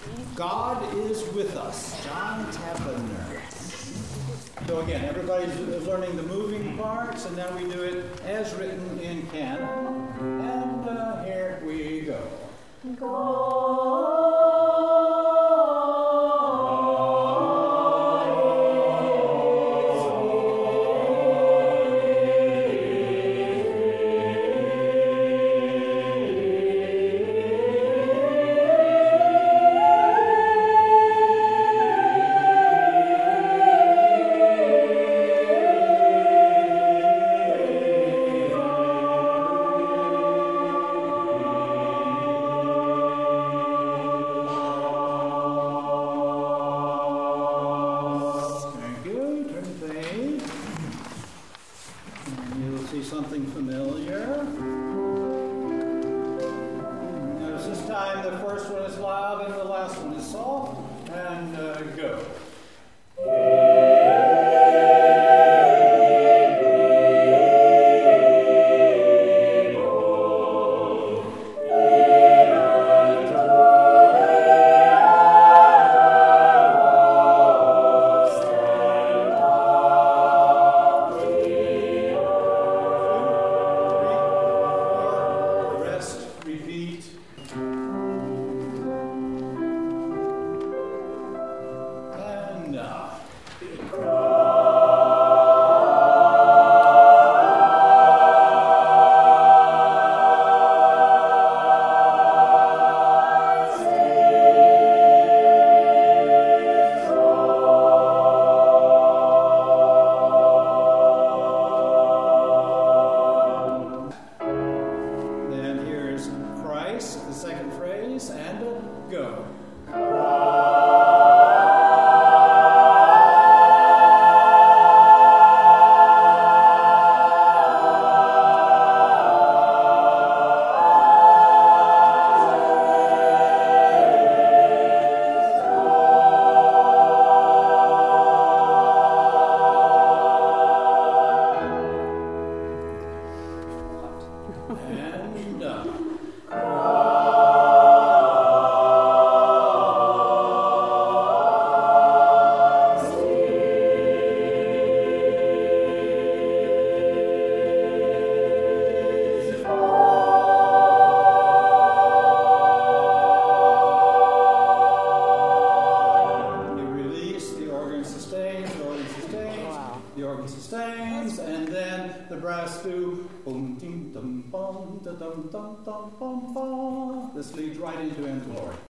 God is with us. John Tappener. So again, everybody's learning the moving parts, and now we do it as written in canon. And here we go. Something familiar. Notice this time the first one is loud and the last one is soft. And go. The second phrase, and go. And the organ sustains, and then the brass do boom ding dum bum da dum dum dum bum bum. This leads right into End Glory.